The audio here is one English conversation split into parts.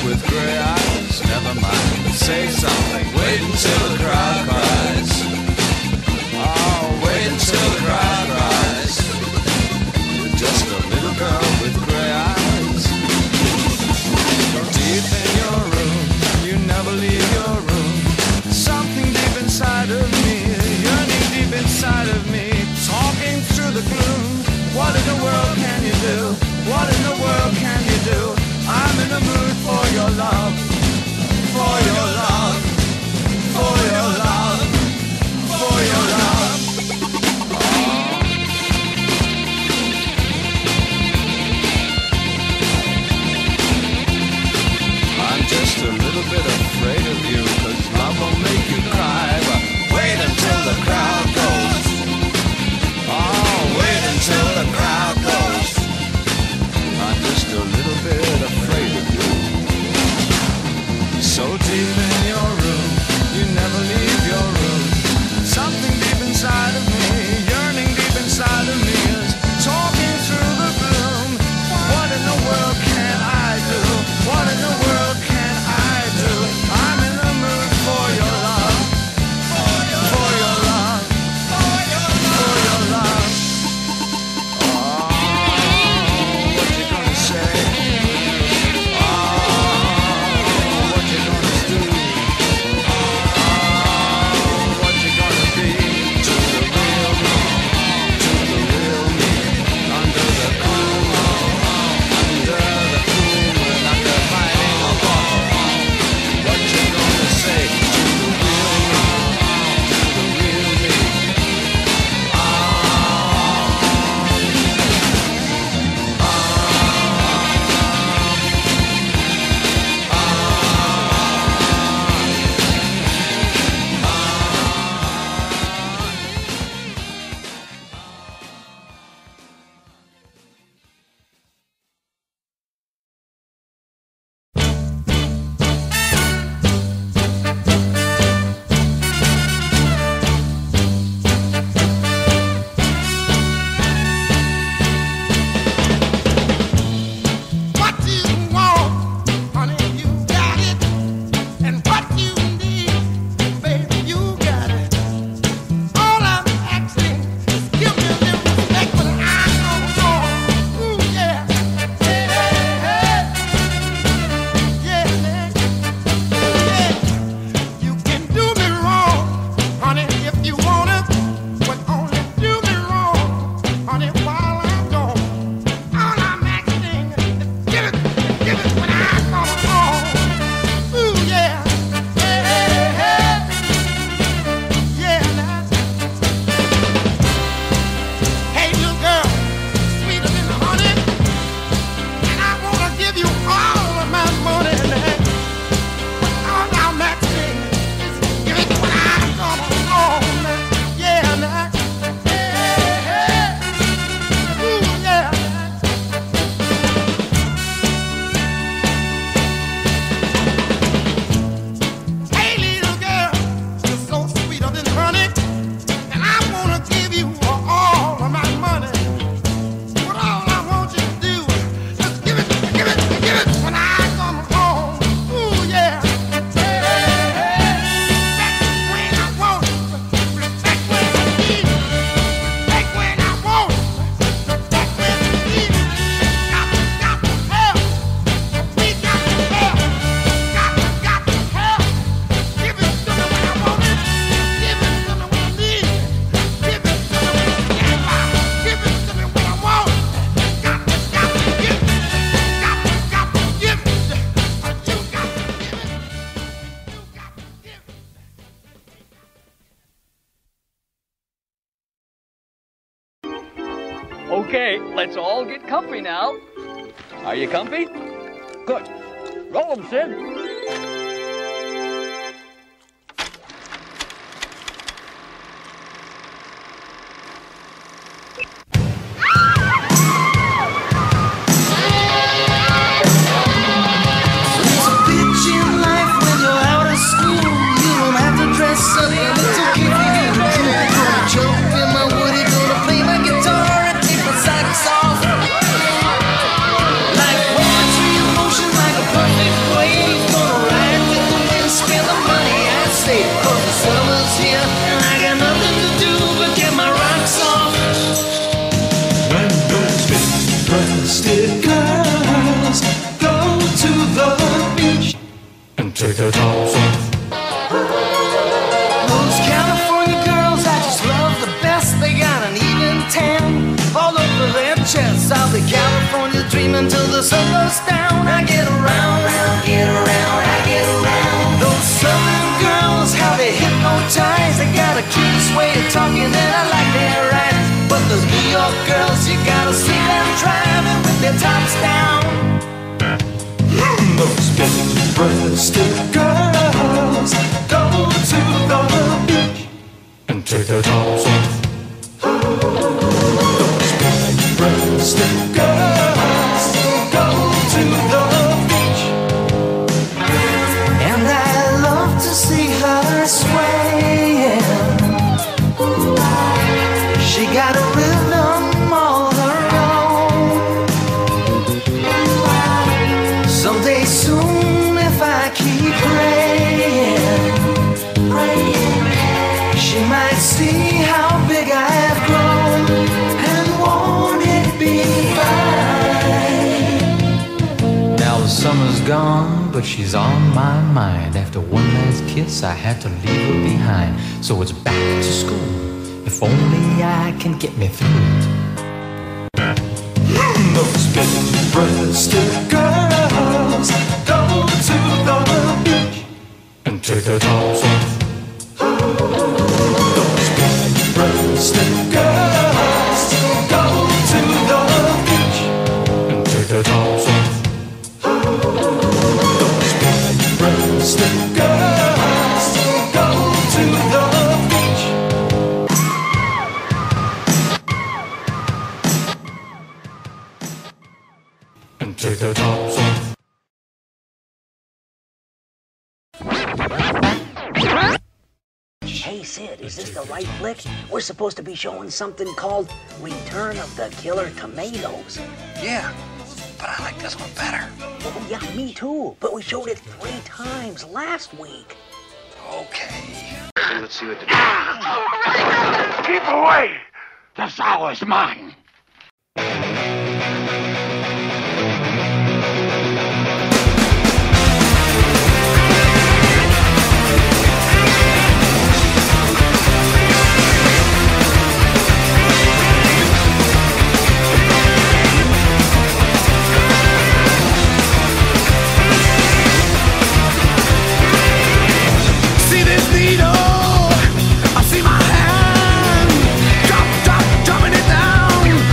with grey eyes. Never mind, say something. Wait until the crowd cries. Oh, wait until the crowd cries. You're just a little girl with grey eyes. Deep in your room, you never leave your room. Something deep inside of me, yearning deep inside of me, talking through the gloom. What in the world can you do? What in the world can you do? I'm in the mood for your love, for your love, for your love, for your love. I'm just a little bit afraid of you, 'cause love will make you cry. But wait until the crowd goes. Oh, wait until the crowd goes. I'm just a little bit afraid of you. So deep in your room, you never leave your room. Something deep inside of me, yearning deep inside of me, is talking through the gloom. What in the world can I do? What in the world can I do? I'm in the mood for your love, for your love, for your love. Oh, what you gonna say? Oh, what you gonna do? Oh, what you gonna be to the real me, to the real me, under the cool moon, under fighting a ball. What you gonna say to the real me, to the real me? What you want, honey, you got it. And what you need, baby, you got it. All I'm asking is give me a little respect when I come home. Ooh, yeah. Hey, hey, hey. Yeah, man. Yeah. You can do me wrong, honey, if you want it. But only do me wrong, honey, while I'm gone. All I'm asking is give it when I come home. Ooh, yeah. Hey, hey, hey. Yeah, now. Hey, little girl, sweeter than honey. And I wanna give you all of my money now. But all I'm asking is give it when I come home now. Yeah, now. Hey, hey, hey. Ooh, yeah. Hey, little girl, you're so sweeter than honey, and I wanna give you all of my money. But all I want you to do is give it when I come home. Ooh, yeah. Hey, hey, hey. Respect when I want it, respect when I need it, respect when I want it, respect when I need it. Got to help, we got to help, got to help. Give it to me when I want it, give it to me when I need it, give it to me when I stand by, give it to me when I want it. Got to give it, got to give it, you got to give it, you got to give it. Okay, let's all get comfy now. Are you comfy? Good. Roll 'em, Sid. It's a bitch in life when you're out of school. You don't have to dress up, and it's okay for you to do. Gonna choke in my woody, gonna play my guitar and take my socks off. Like poetry in motion, like a perfect wave. take the tops off. Those California girls, I just love the best. They got an even tan all over their chests. I'll be California dreaming till the sun goes down. I get around, get around, I get around. Those Southern girls, how they hypnotize. They got a curious way of talking and I like their eyes. But those New York girls, you gotta see them driving with their tops down. Those big-breasted girls go to the beach and take their tops off. Those big-breasted girls go to the beach, and I love to see her swaying. She got a rhythm all her own. Someday soon, if I keep praying, she might see how big I've grown, and won't it be fine? Now the summer's gone, but she's on my mind. After one last kiss, I had to leave her behind. So it's back to school, if only I can get me through it. those big-breasted girls go to the beach and take their tops off. Those big-breasted girls go to the beach and take their tops off. Those big-breasted girls go to the beach and take their tops off. Hey Sid, is this the right flick? We're supposed to be showing something called Return of the Killer Tomatoes. Yeah, but I like this one better. Oh yeah, me too. But we showed it 3 times last week. Okay. Let's see what the... Keep away! The sow is mine! See this needle? I see my hand. Dropping it down.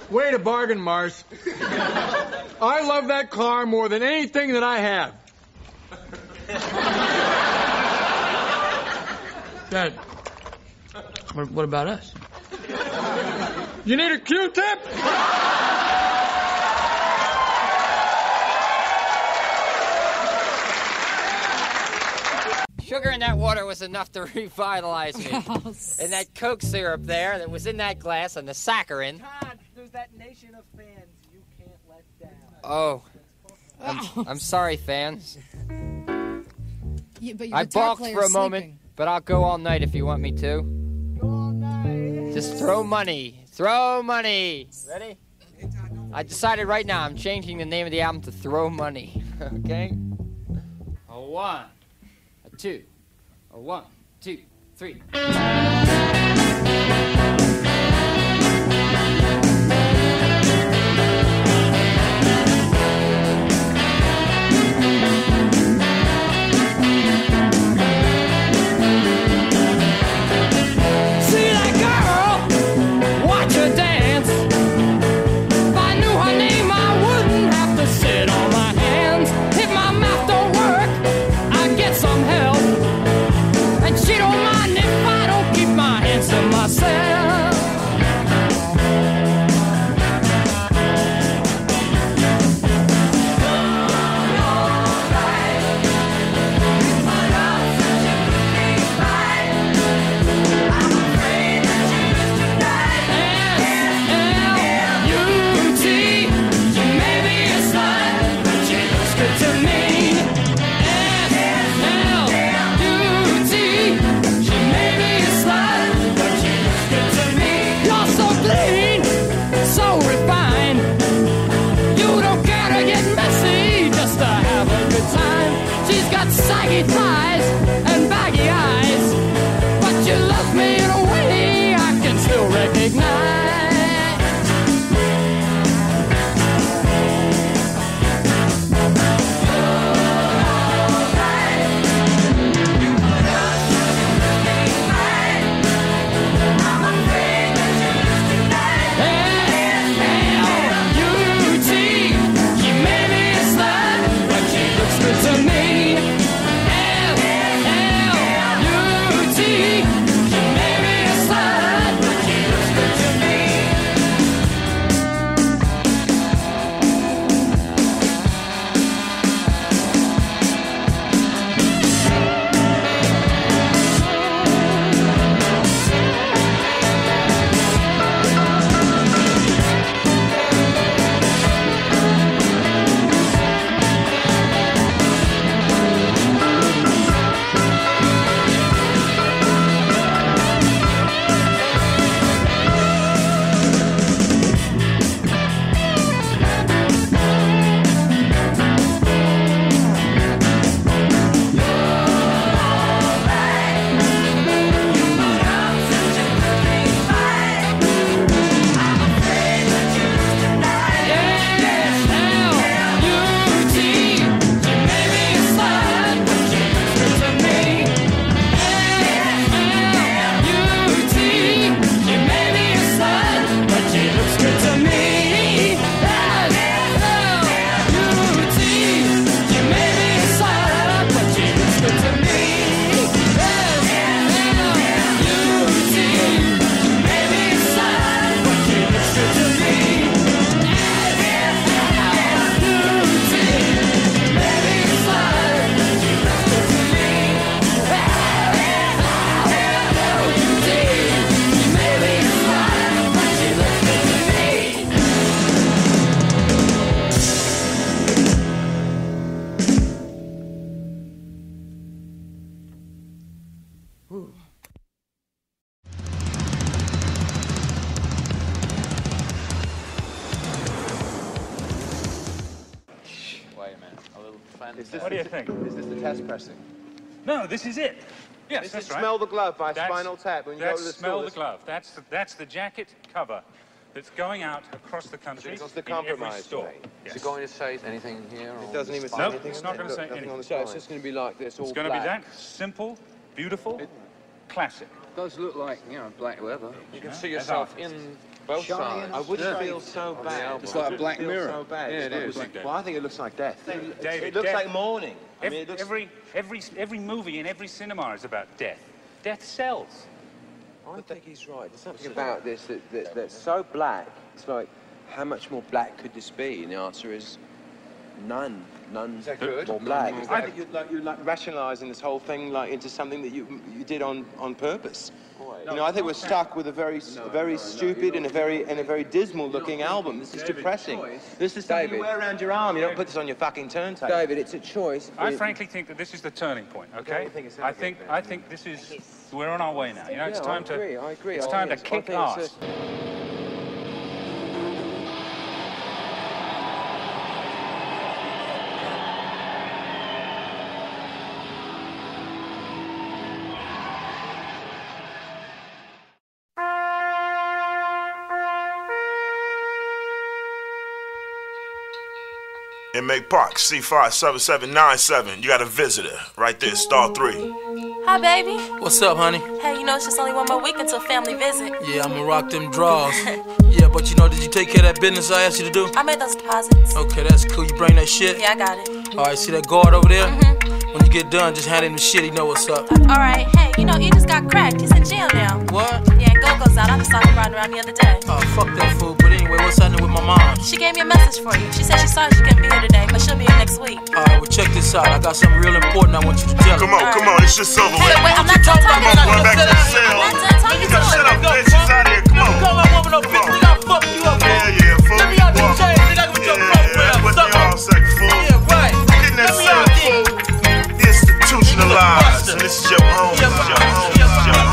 Way to bargain, Mars. I love that car more than anything that I have. Dad, what about us? You need a Q-tip? Sugar in that water was enough to revitalize me. And that Coke syrup there that was in that glass and the saccharin. Todd, there's that nation of fans you can't let down. Oh, I'm sorry, fans. Yeah, but I balked for a moment, but I'll go all night if you want me to. Go all night. Just throw money. Throw money. Ready? I decided right now I'm changing the name of the album to Throw Money. Okay? A 1, a 2, a 1, 2, 3. Thighs and baggy eyes, but you love me in a way I can still recognize. What do you think? Is this the test pressing? No, this is it. Yes, this that's is right. Smell the Glove by Spinal Tap. When you go to the Smell store, the Glove. That's the jacket cover that's going out across the country it's the in every compromise, store. right? Yes. Is it going to say anything here? It doesn't even say No, anything. it's not going to say anything. So it's just going to be like this, all It's going to be black. that simple, beautiful, classic. It does look like, you know, black leather. You can see as yourself artists. in Both sides. I wouldn't feel so bad. It's like a Black Mirror. So bad. Yeah, it is. Well, I think it looks like death. David, it looks death. like mourning. I mean, it looks... Every movie in every cinema is about death. Death sells. I think he's right. There's something about this that's so black. It's like, how much more black could this be? And the answer is none. None more black. I think you're rationalising this whole thing like into something that you did on purpose. You know, I think we're stuck with a very stupid and a very dismal-looking album. This is depressing. This is something you wear around your arm. You don't put this on your fucking turntable. David, it's a choice. I frankly think that this is the turning point. Okay. I think this is. We're on our way now. You know, it's time to. I agree. It's time to kick ass. Inmate Park, C57797. You got a visitor right there, star 3. Hi, baby. What's up, honey? Hey, you know it's just only one more week until family visit. Yeah, I'ma rock them draws. Yeah, but you know, did you take care of that business I asked you to do? I made those deposits. Okay, that's cool. You bring that shit? Yeah, I got it. All right, see that guard over there? When you get done, just hand him the shit. He know what's up. All right. Hey, you know, he just got cracked. He's in jail now. What? Yeah, Go-Go's out. I just saw him riding around the other day. Oh, fuck that fool. But anyway, what's happening with my mom? She gave me a message for you. She said she sorry she couldn't be here today, but she'll be here next week. All right, well, check this out. I got something real important I want you to tell her. Come on, this shit's over with. Wait, I'm not done talking to I'm going back to the cell. I'm not done talking to her. Shut up, bitch. She's out here. Come on. Come on, woman, no bitch. We gotta fuck you up, Yeah, fool. Let me out the chain, nigga, with your program. That's what they all say, fool. Yeah, right. Get in that cell, fool. Institutionalized. And this is your home. This is your home. This is your home.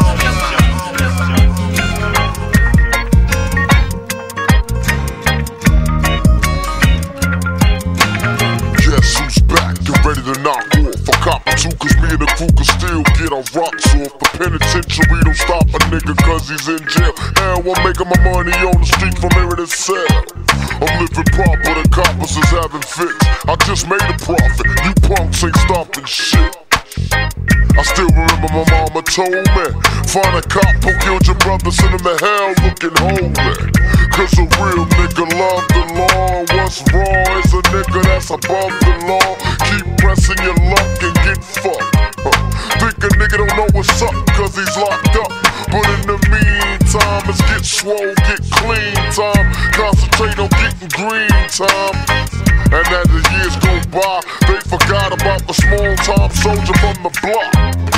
Ready to knock off. I cop two, cause me and the crew can still get our rocks off. The penitentiary don't stop a nigga cause he's in jail. Now I'm making my money on the street from here to cell. I'm living proper, the coppers is having fits. I just made a profit, you punks ain't stopping shit. I still remember my mama told me, find a cop who killed your brother, send him to hell looking holy. Cause a real nigga love the law. What's wrong is a nigga that's above the law. Keep pressing your luck and get fucked. Think a nigga don't know what's up cause he's locked up. But in the meantime, it's get swole, get clean time. Concentrate on getting green time. And as the years go by, they forgot about the small-time soldier from the block.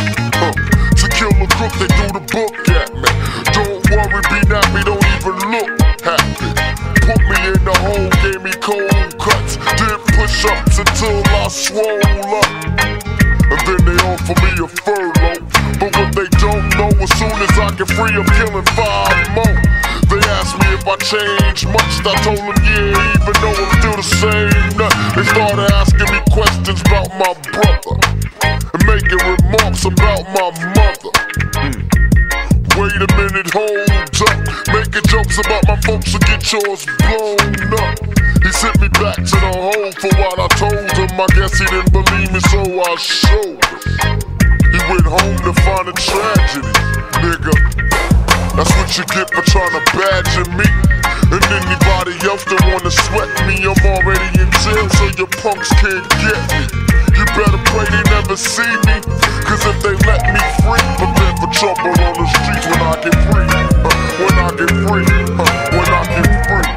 To kill a crook, they threw the book at me. Don't worry, be nappy, don't even look happy. Put me in the hole, gave me cold cuts. Did push-ups until I swole up. And then they offer me a furlough. But what they don't know, as soon as I get free, I'm killing 5 more. They asked me if I changed much, I told them yeah, even though I'm still the same nut. They started asking me questions about my brother and making remarks about my mother. Wait a minute, hold up. Making jokes about my folks to get yours blown up. He sent me back to the hole for what I told him. I guess he didn't believe me, so I showed him. He went home to find a tragedy, nigga. That's what you get for trying to badger me. And anybody else that wanna sweat me, I'm already in jail, so your punks can't get me. You better pray they never see me, cause if they let me free, prepare for trouble on the streets when I get free. When I get free, when I get free.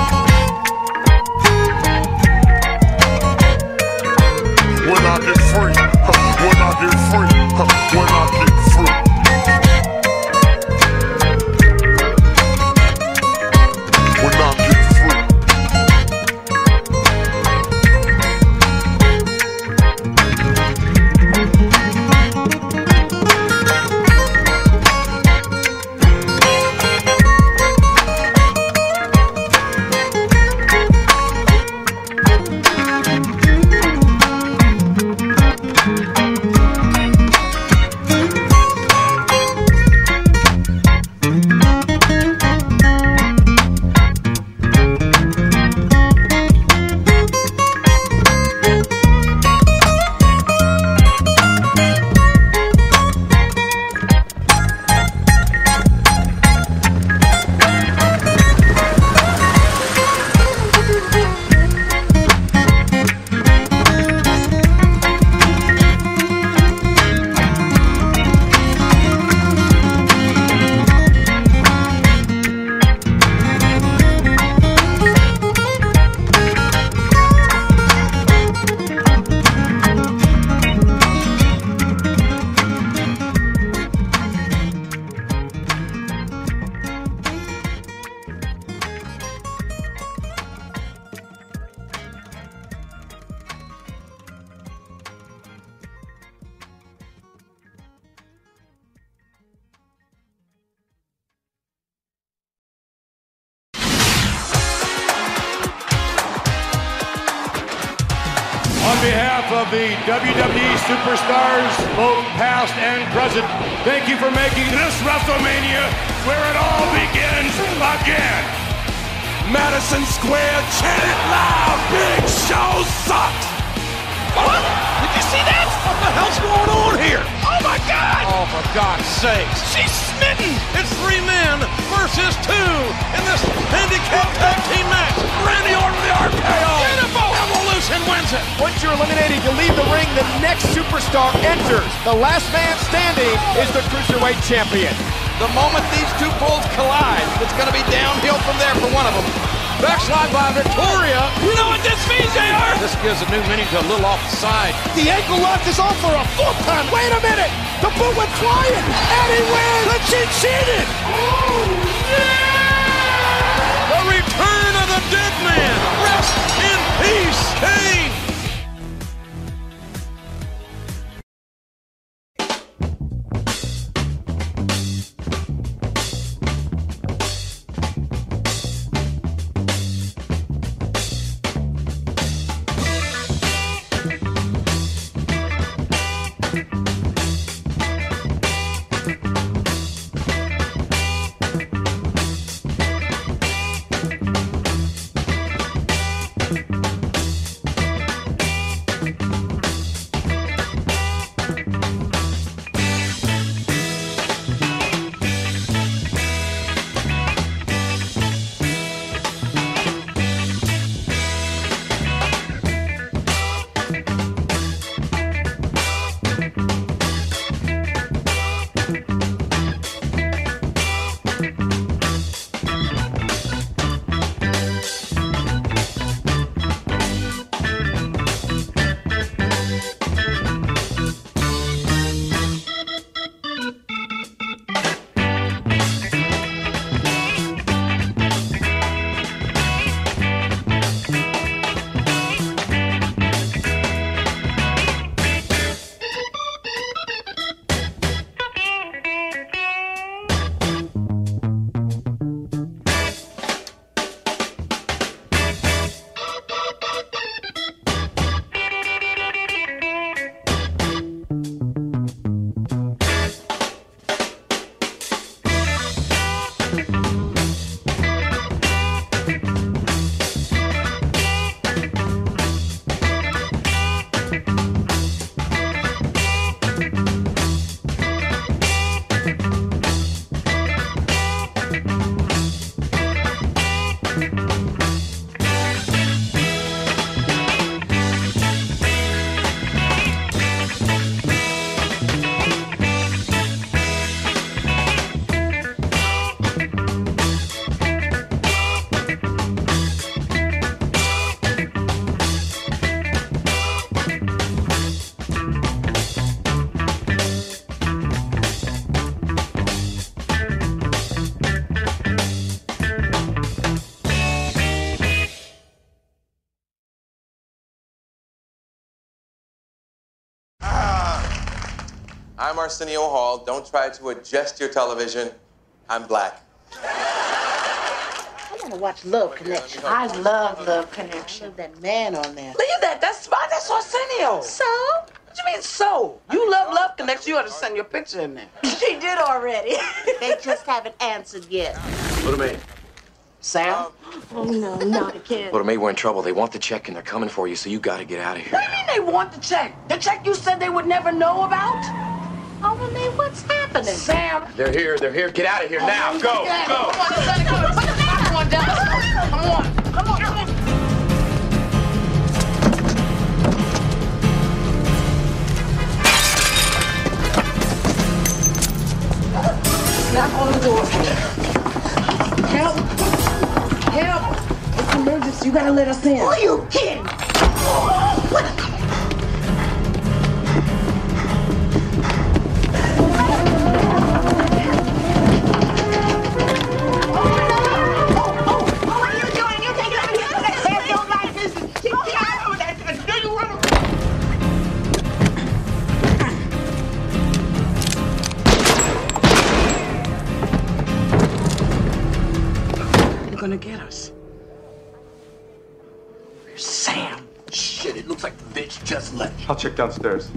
When I get free, when I get free, when I get free. behalf of the WWE superstars, both past and present, thank you for making this WrestleMania where it all begins again. Madison Square, chant it loud, Big Show sucks! What? Did you see that? What the hell's going on here? Oh my God! Oh, for God's sakes. She's smitten! It's 3 men versus 2 in this handicap tag team match. Randy Orton with the RKO. Beautiful! Evolution wins it. Once you're eliminated, you leave the ring, the next superstar enters. The last man standing is the Cruiserweight Champion. The moment these two bulls collide, it's going to be downhill from there for one of them. Backslide by Victoria. You know what this means, JR? This gives a new meaning to a little off the side. The ankle lock is on for a 4th time. Wait a minute. The boot went flying. And he wins. And she cheated. Oh, yeah! The return of the dead man. Rest in peace, Kane. I'm Arsenio Hall. Don't try to adjust your television. I'm black. I want to watch Love Connection. I love Love Connection. I love that man on there. Look at that. That's Arsenio. So? What you mean, so? You love Connection. You ought to send your picture in there. She did already. They just haven't answered yet. What do you mean? Sam? Oh, no, not again. What do you mean? We're in trouble. They want the check and they're coming for you, so you gotta get out of here. What do you mean they want the check? The check you said they would never know about? Oh, well, then what's happening? Sam? They're here. They're here. Get out of here now. Go. Go. Come on, put the popcorn down. Come on. Come on. Come on. Knock on the door. Help. Help. It's an emergency. You gotta let us in. Who are you kidding? What? Gonna get us. Where's Sam? Shit, it looks like the bitch just left. I'll check downstairs.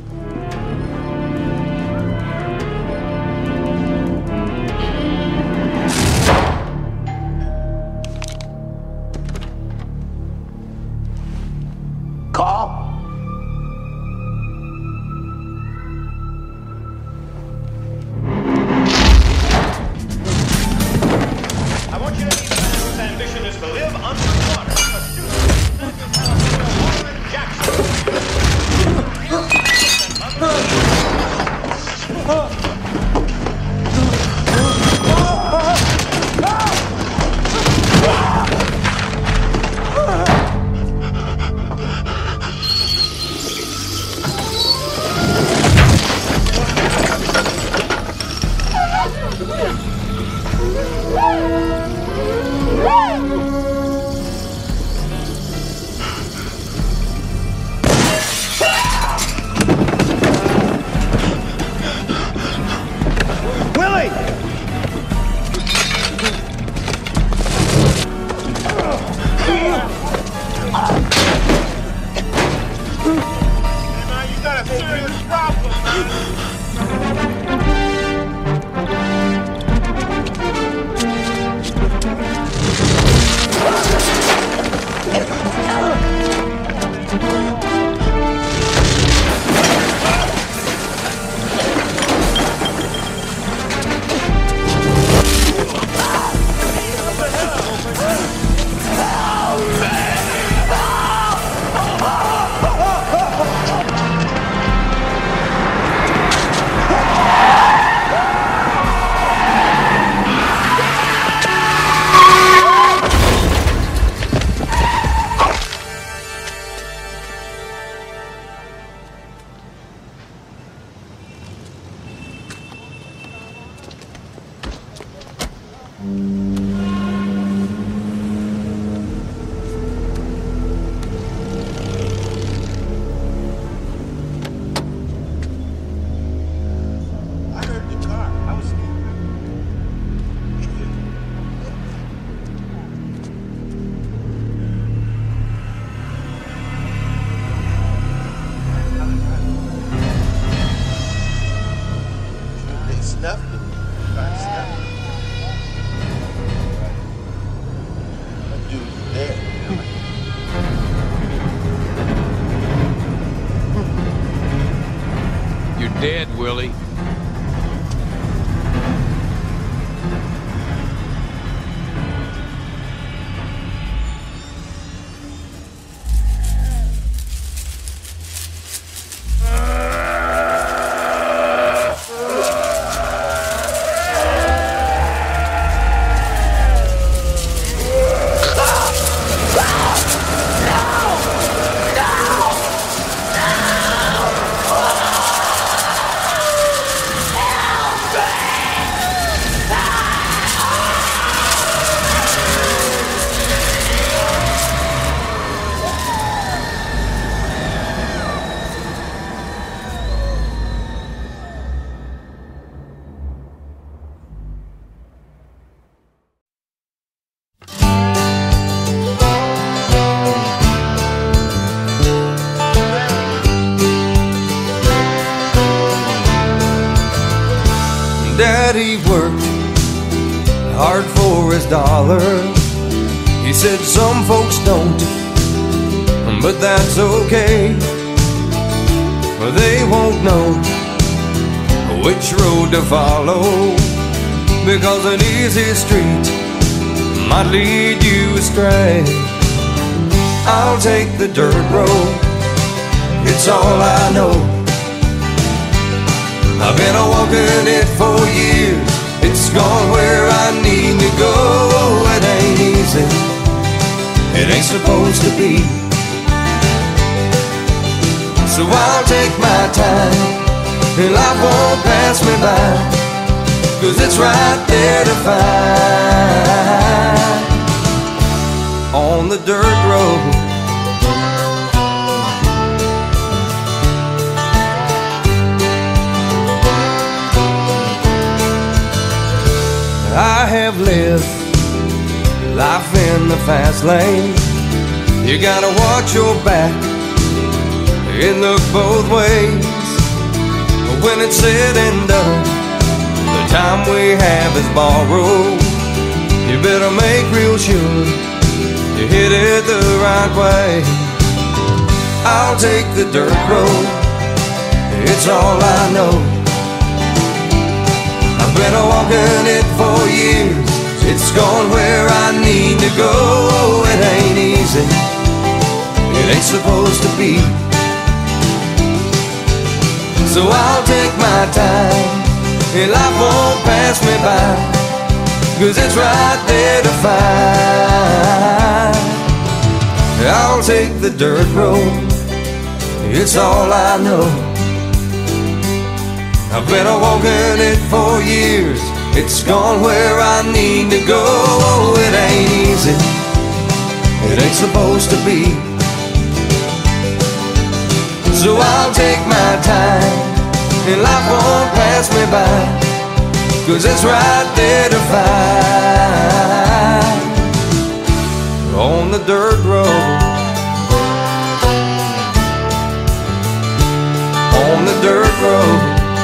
Call. I want you to meet the man whose ambition is to live underwater. You're dead, Willie. Daddy worked hard for his dollar. He said some folks don't, but that's okay. They won't know which road to follow, because an easy street might lead you astray. I'll take the dirt road, it's all I know. I've been a-walking it for years. It's gone where I need to go. It ain't easy, it ain't supposed to be. So I'll take my time, and life won't pass me by, 'cause it's right there to find on the dirt road. I have lived life in the fast lane. You gotta watch your back It looked both ways. When it's said and done, the time we have is borrowed. You better make real sure you hit it the right way. I'll take the dirt road, it's all I know. I've been walking it for years, it's gone where I need to go. It ain't easy, it ain't supposed to be. So I'll take my time, and life won't pass me by, 'cause it's right there to find. I'll take the dirt road, it's all I know. I've been walking it for years, it's gone where I need to go. It ain't easy, it ain't supposed to be. So I'll take my time, and life won't pass me by, 'cause it's right there to find. On the dirt road, on the dirt road.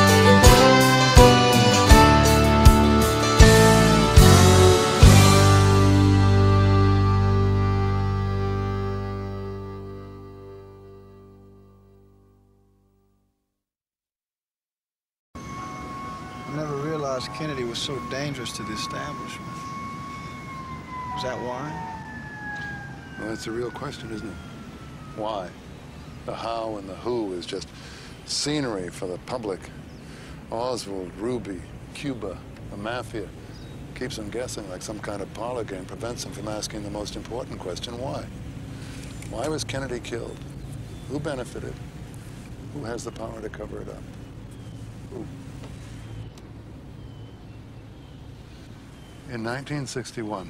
Kennedy was so dangerous to the establishment. Is that why? Well, that's a real question, isn't it? Why? The how and the who is just scenery for the public. Oswald, Ruby, Cuba, the mafia. Keeps them guessing like some kind of parlor game, prevents them from asking the most important question, why? Why was Kennedy killed? Who benefited? Who has the power to cover it up? Who? In 1961,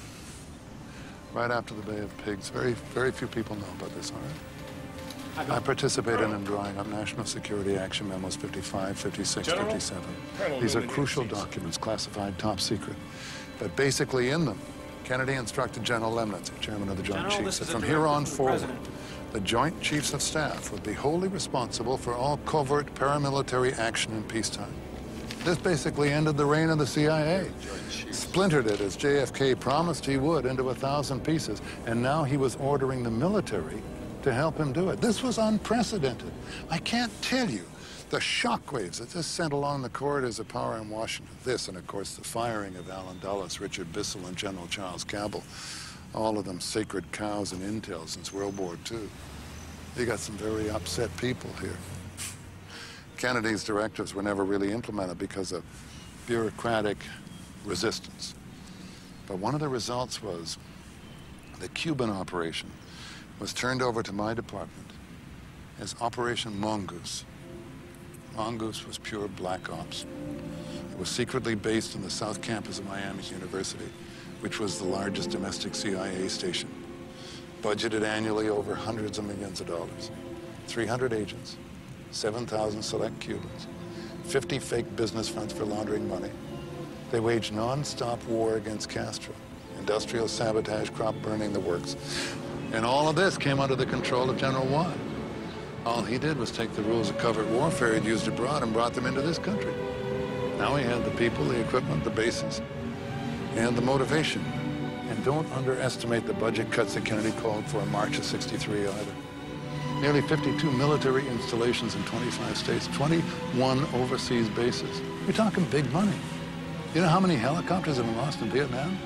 right after the Bay of Pigs, very few people know about this, all right? I participated in drawing up National Security Action Memos 55, 56, 57. These are crucial documents, classified top secret. But basically in them, Kennedy instructed General Lemnitz, chairman of the Joint Chiefs, that from here on forward, the Joint Chiefs of Staff would be wholly responsible for all covert paramilitary action in peacetime. This basically ended the reign of the CIA. Splintered it, as JFK promised he would, into 1,000 pieces. And now he was ordering the military to help him do it. This was unprecedented. I can't tell you the shockwaves that this sent along the corridors of power in Washington. This, and of course, the firing of Allen Dulles, Richard Bissell, and General Charles Cabell. All of them sacred cows in intel since World War II. You got some very upset people here. Kennedy's directives were never really implemented because of bureaucratic resistance. But one of the results was the Cuban operation was turned over to my department as Operation Mongoose. Mongoose was pure black ops. It was secretly based on the South Campus of Miami University, which was the largest domestic CIA station. Budgeted annually over hundreds of millions of dollars. 300 agents. 7,000 select Cubans, 50 fake business fronts for laundering money. They waged non-stop war against Castro, industrial sabotage, crop burning, the works. And all of this came under the control of General Watt. All he did was take the rules of covert warfare he'd used abroad and brought them into this country. Now he had the people, the equipment, the bases, and the motivation. And don't underestimate the budget cuts that Kennedy called for in March of '63 either. Nearly 52 military installations in 25 states, 21 overseas bases. You're talking big money. You know how many helicopters have been lost in Vietnam?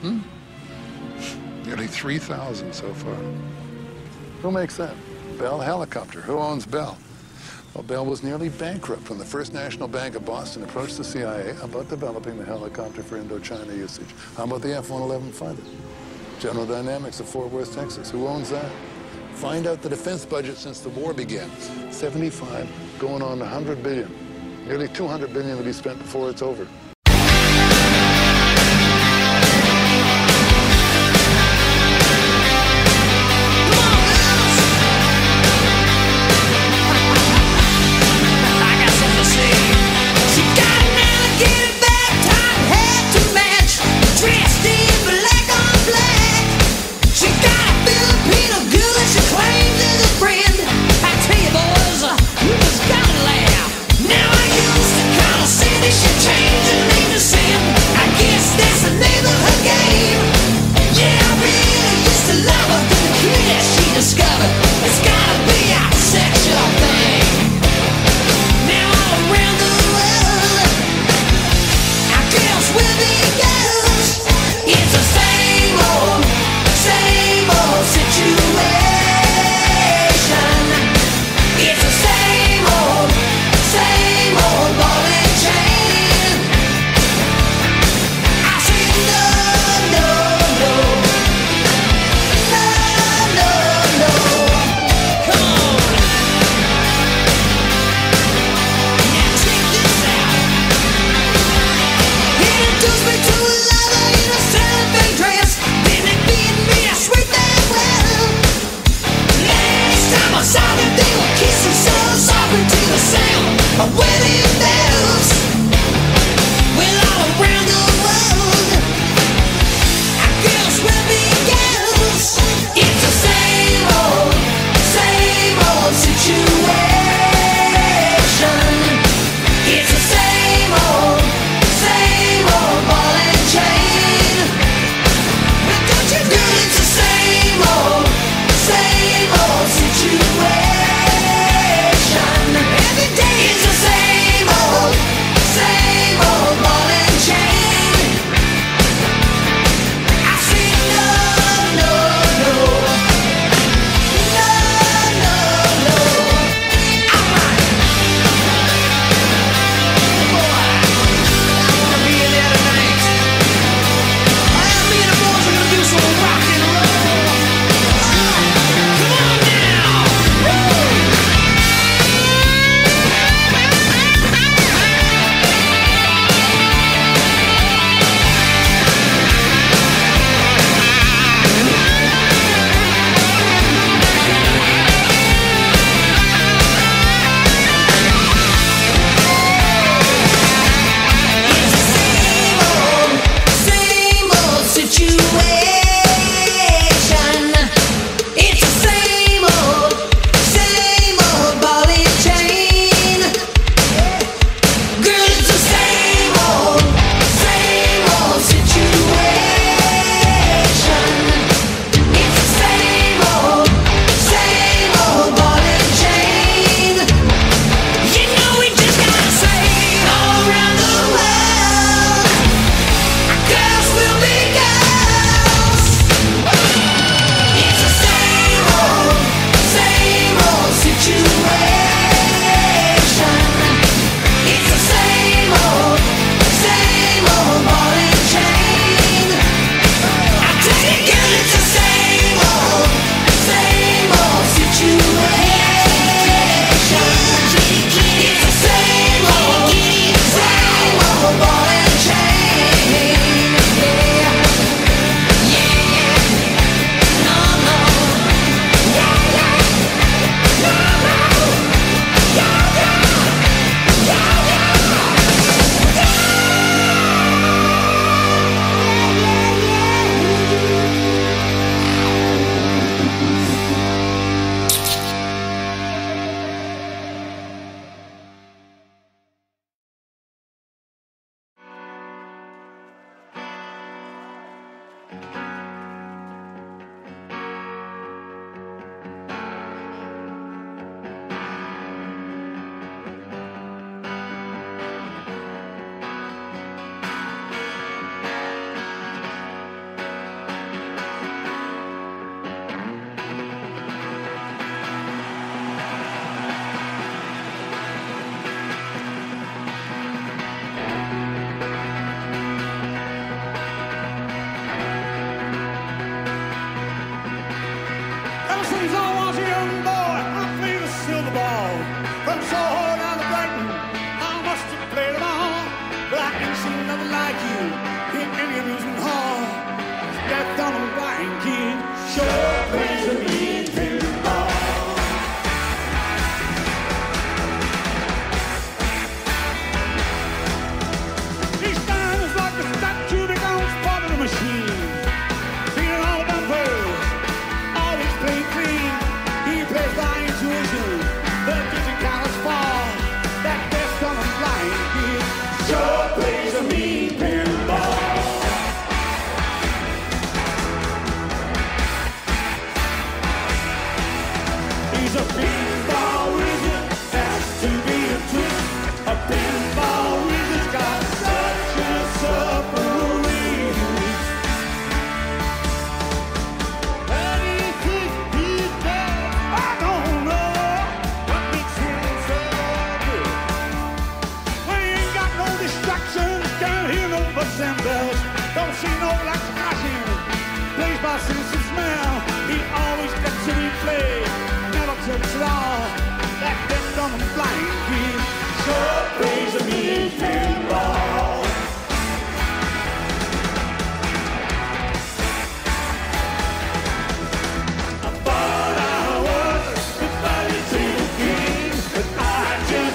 Nearly 3,000 so far. Who makes that? Bell Helicopter. Who owns Bell? Well, Bell was nearly bankrupt when the First National Bank of Boston approached the CIA about developing the helicopter for Indochina usage. How about the F-111 fighter? General Dynamics of Fort Worth, Texas. Who owns that? Find out the defense budget since the war began. 75 going on 100 billion. Nearly 200 billion will be spent before it's over. She got a Filipino girl that she claims is a friend. I tell you, the sound of wedding bells. Well, all around the world, our girls will be girls. It's the same old situation. It's the same old ball and chain. But don't you know it's the same old situation. Every day is the same old ball and chain. I say no, no, no, no, no, no. All right. Boy, I wanna be in there tonight. Me and the boys are gonna do some rock and roll. Come on now. Same old situation. It's the same old ball and chain. Girl, it's the same old situation. It's the same old ball and chain. You know we just gotta say all around the world, our girls will be girls. It's the same old situation. It's the same old ball and chain. I tell you, girl, it's the same old situation. It's the same old ball and chain. Yeah, yeah, no, no, yeah, yeah, no, no, yeah, yeah, Ever since I was a young boy, I played the silver ball. From Soho down to Brighton, I must have played them all. But I ain't seen nothing like you in any amusement hall. That dumb and blind kid sure plays a mean pinball. Each time it's like a statue becomes part of the machine. Feeling all about birds, always playing clean. He plays by intuition, the digit counters fall. That deaf, dumb and blind kid sure plays a mean pinball. He's a pinball wizard, has to be a trick. A pinball wizard's got such a submarine. How do you think he does? I don't know what makes him so good. When he ain't got no distractions, can't hear no buts and bells, don't see no lights flashing, plays by sense of smell. He always gets to be played, never touch it all. That deaf, dumb and blind kid sure plays a mean pinball. I thought I was the buddy to the king, but I just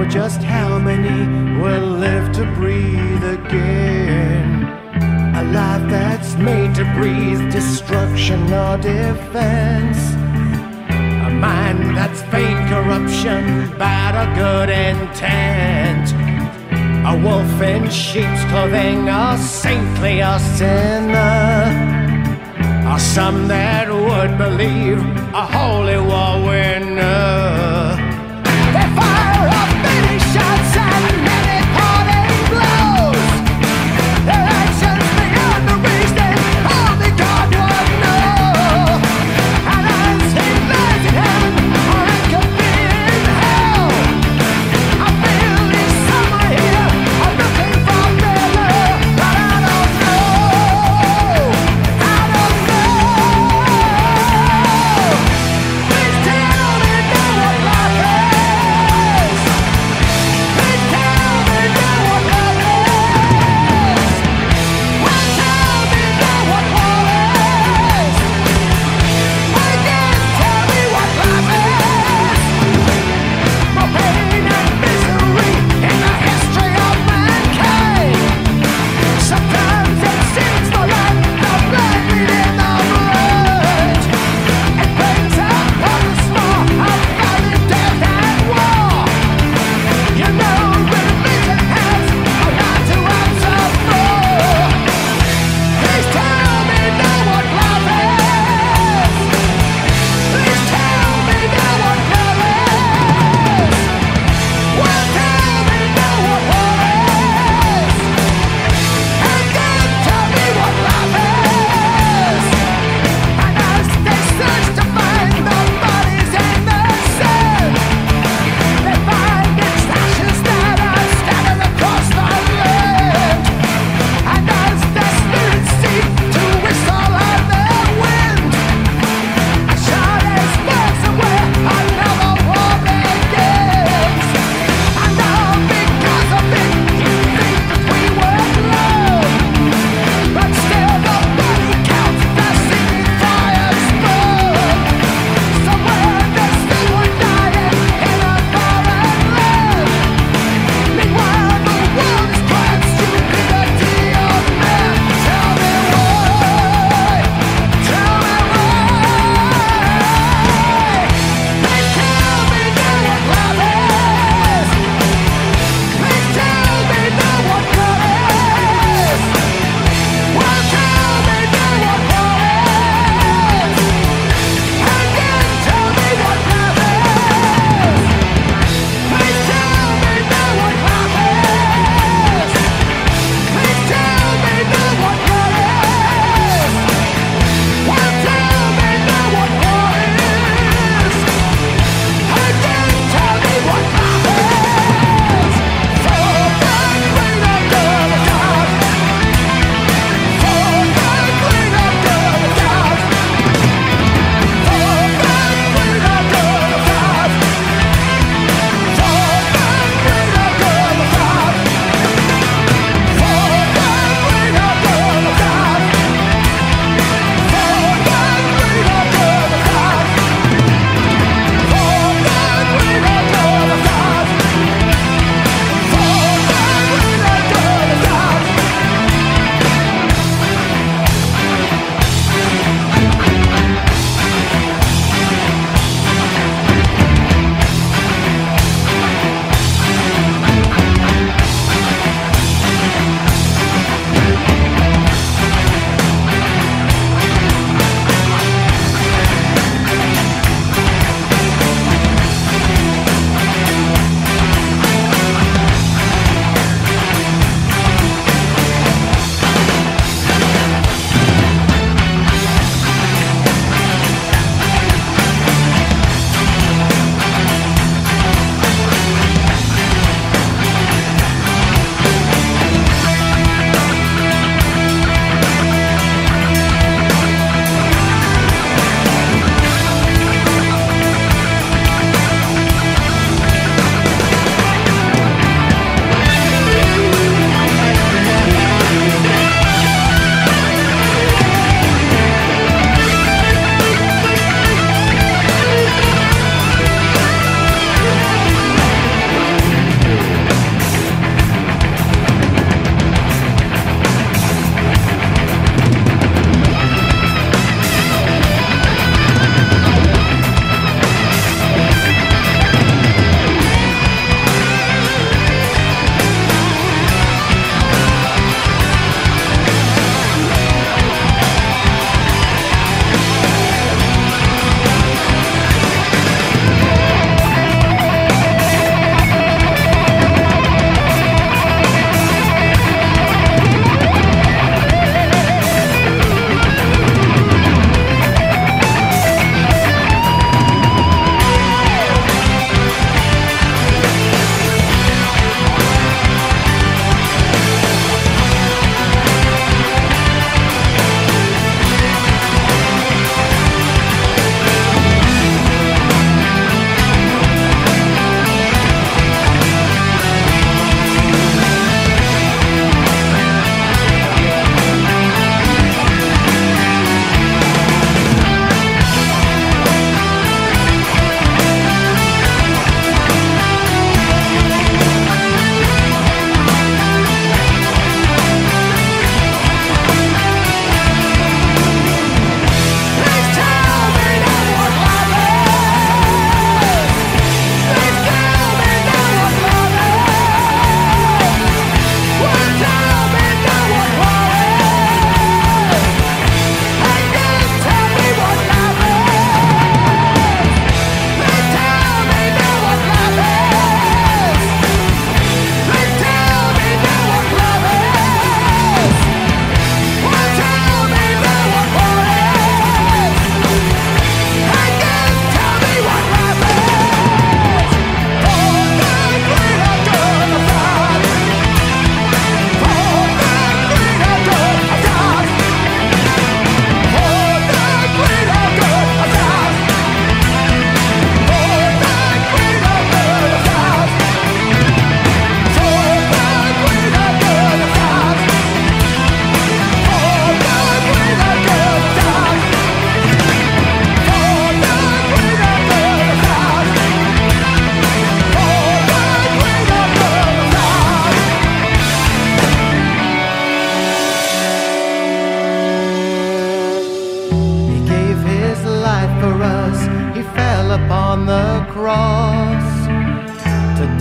know just how many will live to breathe again. A life that's made to breathe destruction or defense. A mind that's feigned corruption, bad or good intent. A wolf in sheep's clothing, a saintly or sinner. Or some that would believe a holy war winner. They fire off many shots and many parting blows. Their actions beyond the reason only God would know. And as he lies in heaven or it could be in hell, I feel he's somewhere here. I'm looking for better, but I don't know. I don't know. Please tell me now.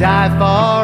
die for